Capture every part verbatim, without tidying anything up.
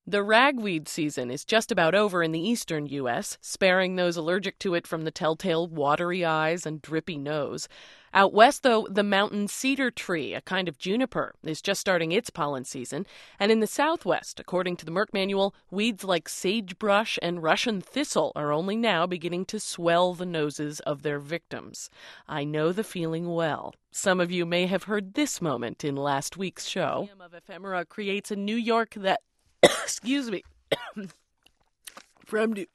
The ragweed season is just about over in the eastern U S, sparing those allergic to it from the telltale watery eyes and drippy nose. Out west, though, the mountain cedar tree, a kind of juniper, is just starting its pollen season. And in the southwest, according to the Merck Manual, weeds like sagebrush and Russian thistle are only now beginning to swell the noses of their victims. I know the feeling well. Some of you may have heard this moment in last week's show. The Museum of Ephemera creates a New York that... Excuse me. From New...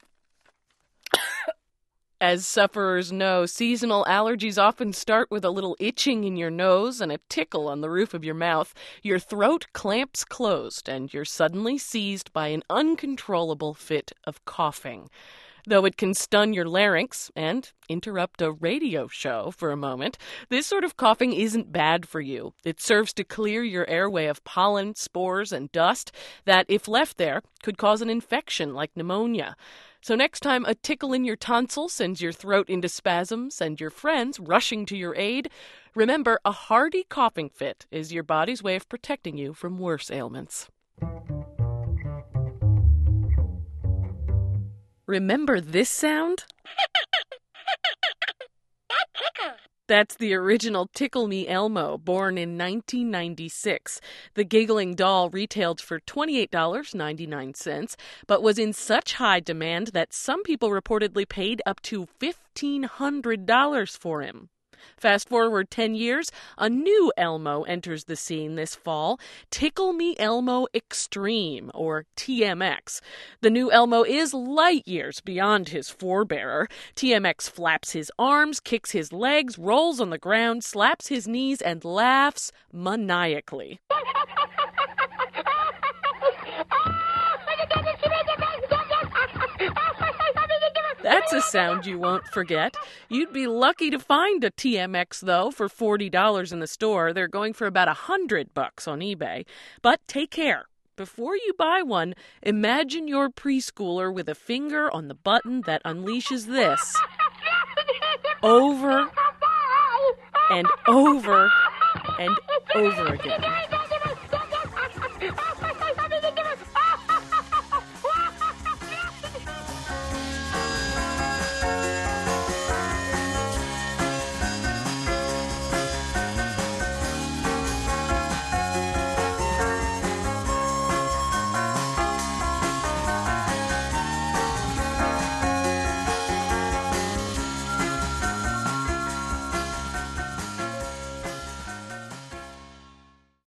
As sufferers know, seasonal allergies often start with a little itching in your nose and a tickle on the roof of your mouth. Your throat clamps closed, and you're suddenly seized by an uncontrollable fit of coughing. Though it can stun your larynx and interrupt a radio show for a moment, this sort of coughing isn't bad for you. It serves to clear your airway of pollen, spores, and dust that, if left there, could cause an infection like pneumonia. So next time a tickle in your tonsil sends your throat into spasms and your friends rushing to your aid, remember a hearty coughing fit is your body's way of protecting you from worse ailments. Remember this sound? That's the original Tickle Me Elmo, born in nineteen ninety-six. The giggling doll retailed for twenty-eight dollars and ninety-nine cents, but was in such high demand that some people reportedly paid up to fifteen hundred dollars for him. Fast forward ten years, a new Elmo enters the scene this fall, Tickle Me Elmo Extreme, or T M X. The new Elmo is light years beyond his forebearer. T M X flaps his arms, kicks his legs, rolls on the ground, slaps his knees, and laughs maniacally. That's a sound you won't forget. You'd be lucky to find a T M X, though, for forty dollars in the store. They're going for about one hundred bucks on eBay. But take care. Before you buy one, imagine your preschooler with a finger on the button that unleashes this. Over and over and over again.